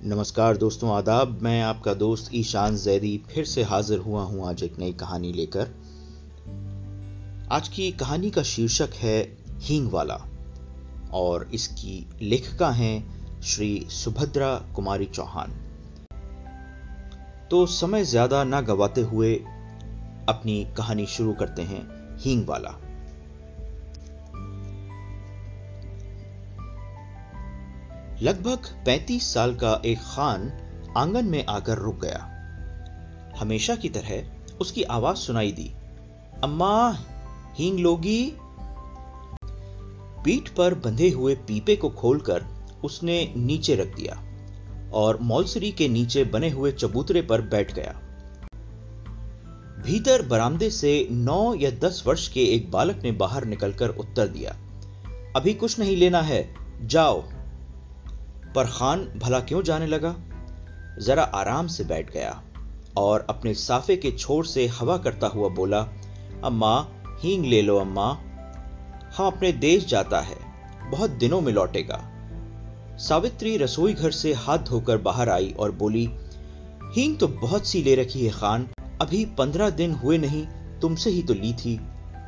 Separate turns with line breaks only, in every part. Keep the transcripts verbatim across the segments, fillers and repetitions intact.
नमस्कार दोस्तों, आदाब। मैं आपका दोस्त ईशान जैदी फिर से हाजिर हुआ हूं आज एक नई कहानी लेकर। आज की कहानी का शीर्षक है हींग वाला और इसकी लेखिका हैं श्री सुभद्रा कुमारी चौहान। तो समय ज्यादा ना गवाते हुए अपनी कहानी शुरू करते हैं। हींग वाला। लगभग पैंतीस साल का एक खान आंगन में आकर रुक गया। हमेशा की तरह उसकी आवाज सुनाई दी, अम्मा हींग लोगी? पीठ पर बंधे हुए पीपे को खोलकर उसने नीचे रख दिया और मौलसरी के नीचे बने हुए चबूतरे पर बैठ गया। भीतर बरामदे से नौ या दस वर्ष के एक बालक ने बाहर निकलकर उत्तर दिया, अभी कुछ नहीं लेना है, जाओ। पर खान भला क्यों जाने लगा? जरा आराम से बैठ गया और अपने साफे के छोर से हवा करता हुआ बोला, अम्मा हींग ले लो अम्मा, हम अपने देश जाता है, बहुत दिनों में लौटेगा। सावित्री रसोई घर से हाथ धोकर बाहर आई और बोली, हींग तो बहुत सी ले रखी है खान, अभी पंद्रह दिन हुए नहीं, तुमसे ही तो ली थी।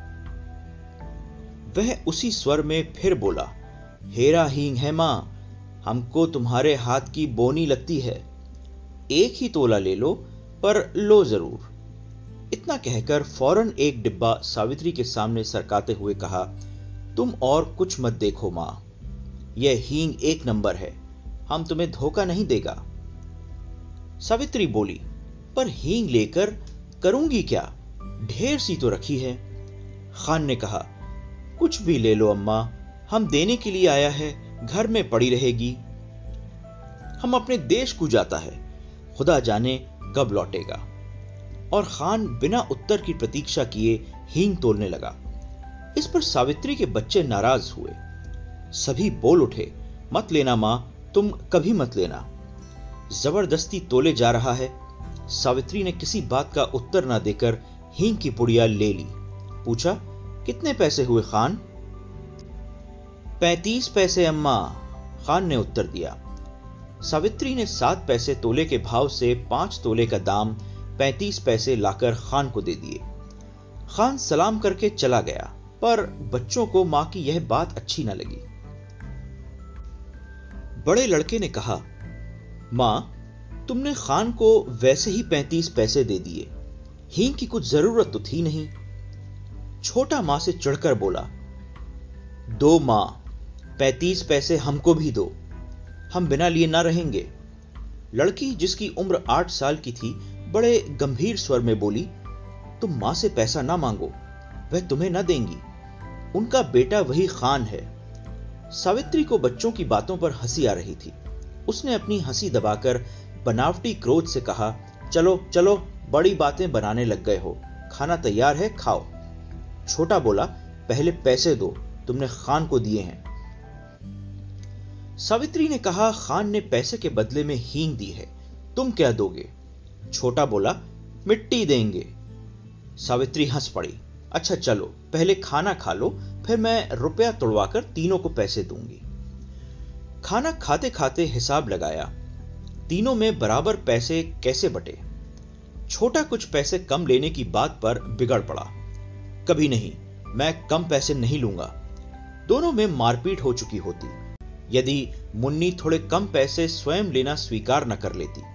वह उसी स्वर में फिर बोला, हेरा हींग है मां, हमको तुम्हारे हाथ की बोनी लगती है, एक ही तोला ले लो, पर लो जरूर। इतना कहकर फौरन एक डिब्बा सावित्री के सामने सरकाते हुए कहा, तुम और कुछ मत देखो मां, यह हींग एक नंबर है, हम तुम्हें धोखा नहीं देगा। सावित्री बोली, पर हींग लेकर करूंगी क्या, ढेर सी तो रखी है। खान ने कहा, कुछ भी ले लो अम्मा, हम देने के लिए आया है, घर में पड़ी रहेगी। हम अपने देश को जाता है, खुदा जाने कब लौटेगा। और खान बिना उत्तर की प्रतीक्षा किए हींग तोलने लगा। इस पर सावित्री के बच्चे नाराज हुए। सभी बोल उठे, मत लेना मां, तुम कभी मत लेना, जबरदस्ती तोले जा रहा है। सावित्री ने किसी बात का उत्तर ना देकर हींग की पुड़िया ले ली। पूछा, कितने पैसे हुए खान? पैंतीस पैसे अम्मा, खान ने उत्तर दिया। सावित्री ने सात पैसे तोले के भाव से पांच तोले का दाम पैंतीस पैसे लाकर खान को दे दिए। खान सलाम करके चला गया, पर बच्चों को मां की यह बात अच्छी न लगी। बड़े लड़के ने कहा, मां तुमने खान को वैसे ही पैंतीस पैसे दे दिए, हींग की कुछ जरूरत तो थी नहीं। छोटा मां से चढ़कर बोला, दो मां, पैंतीस पैसे हमको भी दो, हम बिना लिए ना रहेंगे। लड़की जिसकी उम्र आठ साल की थी बड़े गंभीर स्वर में बोली, तुम मां से पैसा ना मांगो, वह तुम्हें ना देंगी, उनका बेटा वही खान है। सावित्री को बच्चों की बातों पर हंसी आ रही थी। उसने अपनी हंसी दबाकर बनावटी क्रोध से कहा, चलो चलो, बड़ी बातें बनाने लग गए हो, खाना तैयार है, खाओ। छोटा बोला, पहले पैसे दो, तुमने खान को दिए हैं। सावित्री ने कहा, खान ने पैसे के बदले में हींग दी है, तुम क्या दोगे? छोटा बोला, मिट्टी देंगे। सावित्री हंस पड़ी, अच्छा चलो, पहले खाना खा लो, फिर मैं रुपया तोड़वाकर तीनों को पैसे दूंगी। खाना खाते खाते हिसाब लगाया, तीनों में बराबर पैसे कैसे बटे। छोटा कुछ पैसे कम लेने की बात पर बिगड़ पड़ा, कभी नहीं, मैं कम पैसे नहीं लूंगा। दोनों में मारपीट हो चुकी होती यदि मुन्नी थोड़े कम पैसे स्वयं लेना स्वीकार न कर लेती।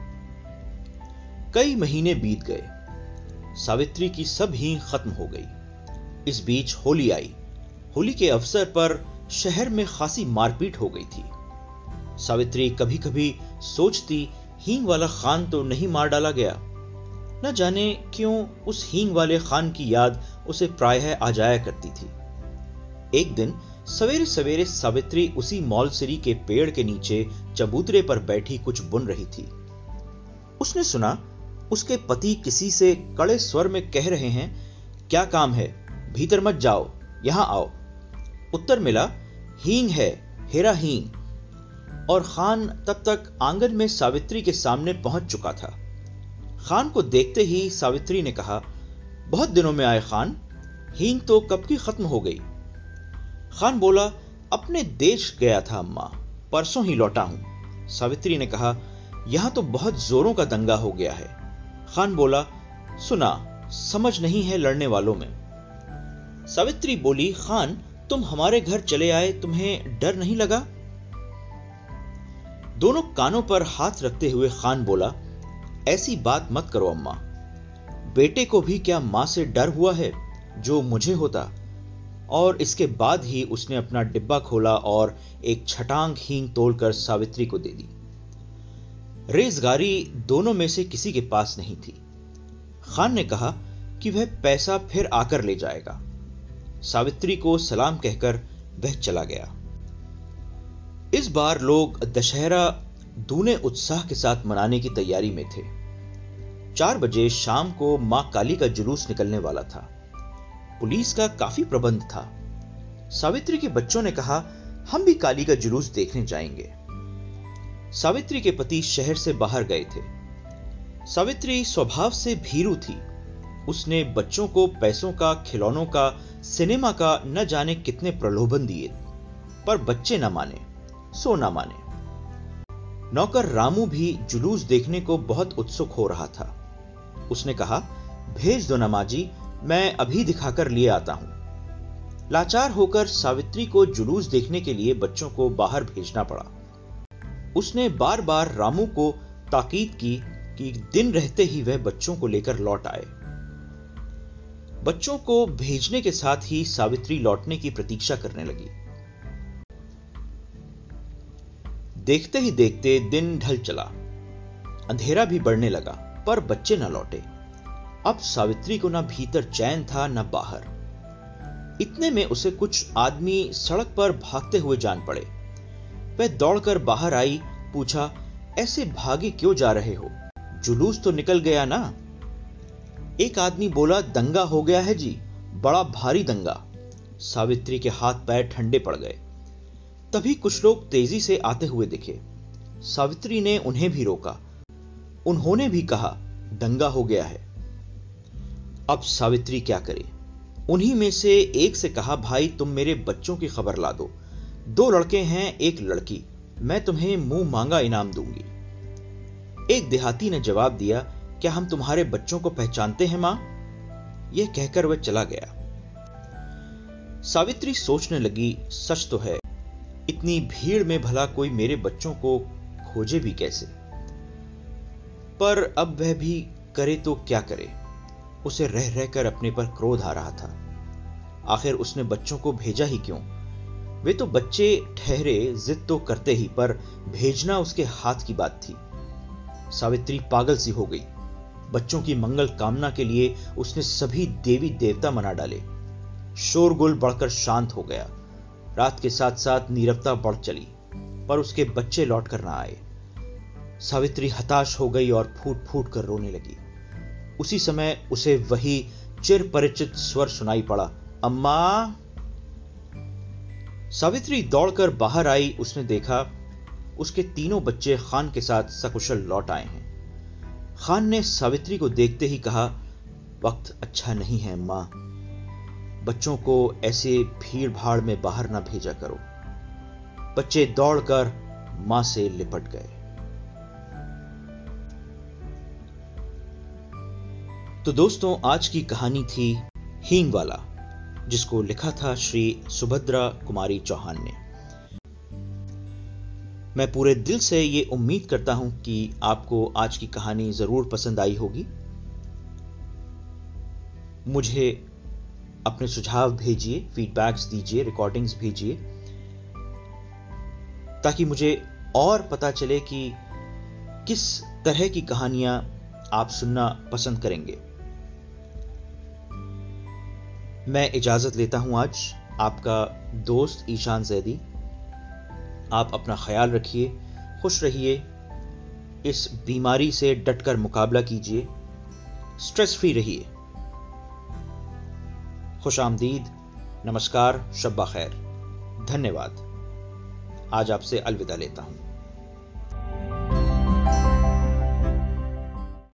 कई महीने बीत गए, सावित्री की सब हींग खत्म हो गई। इस बीच होली आई। होली के अवसर पर शहर में खासी मारपीट हो गई थी। सावित्री कभी कभी सोचती, हींग वाला खान तो नहीं मार डाला गया। न जाने क्यों उस हींग वाले खान की याद उसे प्रायः आ जाया करती थी। एक दिन सवेरे सवेरे सावित्री उसी मौलसरी के पेड़ के नीचे चबूतरे पर बैठी कुछ बुन रही थी। उसने सुना उसके पति किसी से कड़े स्वर में कह रहे हैं, क्या काम है, भीतर मत जाओ, यहां आओ। उत्तर मिला, हींग है, हेरा हींग। और खान तब तक आंगन में सावित्री के सामने पहुंच चुका था। खान को देखते ही सावित्री ने कहा, बहुत दिनों में आए खान, हींग तो कब की खत्म हो गई। खान बोला, अपने देश गया था अम्मा, परसों ही लौटा हूं, सावित्री ने कहा, यहां तो बहुत जोरों का दंगा हो गया है। खान बोला, सुना, समझ नहीं है लड़ने वालों में। सावित्री बोली, खान तुम हमारे घर चले आए, तुम्हें डर नहीं लगा? दोनों कानों पर हाथ रखते हुए खान बोला, ऐसी बात मत करो अम्मा। बेटे को भी क्या मां से डर हुआ है जो मुझे होता? और इसके बाद ही उसने अपना डिब्बा खोला और एक छटांग हींग तोड़कर सावित्री को दे दी। रेजगारी दोनों में से किसी के पास नहीं थी। खान ने कहा कि वह पैसा फिर आकर ले जाएगा। सावित्री को सलाम कहकर वह चला गया। इस बार लोग दशहरा दूने उत्साह के साथ मनाने की तैयारी में थे। चार बजे शाम को मां काली का जुलूस निकलने वाला था। पुलिस का काफी प्रबंध था। सावित्री के बच्चों ने कहा, हम भी काली का जुलूस देखने जाएंगे। सावित्री के पति शहर से बाहर गए थे। सावित्री स्वभाव से भीरू थी। उसने बच्चों को पैसों का, खिलौनों का, सिनेमा का न जाने कितने प्रलोभन दिए, पर बच्चे न माने, सो न माने। नौकर रामू भी जुलूस देखने को बहुत उत्सुक हो रहा था। उसने कहा, भेज दो ना मां जी, मैं अभी दिखाकर लिए आता हूं। लाचार होकर सावित्री को जुलूस देखने के लिए बच्चों को बाहर भेजना पड़ा। उसने बार बार रामू को ताकीद की कि दिन रहते ही वह बच्चों को लेकर लौट आए। बच्चों को भेजने के साथ ही सावित्री लौटने की प्रतीक्षा करने लगी। देखते ही देखते दिन ढल चला। अंधेरा भी बढ़ने लगा, पर बच्चे न लौटे। अब सावित्री को न भीतर चैन था न बाहर। इतने में उसे कुछ आदमी सड़क पर भागते हुए जान पड़े। वह दौड़कर बाहर आई, पूछा, ऐसे भागे क्यों जा रहे हो? जुलूस तो निकल गया ना? एक आदमी बोला, दंगा हो गया है जी, बड़ा भारी दंगा। सावित्री के हाथ पैर ठंडे पड़ गए। तभी कुछ लोग तेजी से आते हुए दिखे। सावित्री ने उन्हें भी रोका। उन्होंने भी कहा, दंगा हो गया है। अब सावित्री क्या करे? उन्हीं में से एक से कहा, भाई तुम मेरे बच्चों की खबर ला दो। दो लड़के हैं, एक लड़की, मैं तुम्हें मुंह मांगा इनाम दूंगी। एक देहाती ने जवाब दिया, क्या हम तुम्हारे बच्चों को पहचानते हैं मां? यह कहकर वह चला गया। सावित्री सोचने लगी, सच तो है, इतनी भीड़ में भला कोई मेरे बच्चों को खोजे भी कैसे? पर अब वह भी करे तो क्या करे? उसे रह रहकर अपने पर क्रोध आ रहा था। आखिर उसने बच्चों को भेजा ही क्यों? वे तो बच्चे ठहरे, जिद तो करते ही, पर भेजना उसके हाथ की बात थी। सावित्री पागल सी हो गई। बच्चों की मंगल कामना के लिए उसने सभी देवी देवता मना डाले। शोरगुल बढ़कर शांत हो गया। रात के साथ साथ नीरवता बढ़ चली, पर उसके बच्चे लौट कर ना आए। सावित्री हताश हो गई और फूट फूट कर रोने लगी। उसी समय उसे वही चिर परिचित स्वर सुनाई पड़ा, अम्मा। सावित्री दौड़कर बाहर आई। उसने देखा उसके तीनों बच्चे खान के साथ सकुशल लौट आए हैं। खान ने सावित्री को देखते ही कहा, वक्त अच्छा नहीं है अम्मा, बच्चों को ऐसे भीड़ भाड़ में बाहर ना भेजा करो। बच्चे दौड़कर मां से लिपट गए। तो दोस्तों, आज की कहानी थी हींग वाला, जिसको लिखा था श्री सुभद्रा कुमारी चौहान ने। मैं पूरे दिल से ये उम्मीद करता हूं कि आपको आज की कहानी जरूर पसंद आई होगी। मुझे अपने सुझाव भेजिए, फीडबैक्स दीजिए, रिकॉर्डिंग्स भेजिए, ताकि मुझे और पता चले कि किस तरह की कहानियां आप सुनना पसंद करेंगे। मैं इजाजत लेता हूं आज। आपका दोस्त ईशान जैदी। आप अपना ख्याल रखिए, खुश रहिए, इस बीमारी से डटकर मुकाबला कीजिए, स्ट्रेस फ्री रहिए। खुश आमदीद, नमस्कार, शब्बा खैर, धन्यवाद। आज आपसे अलविदा लेता हूं।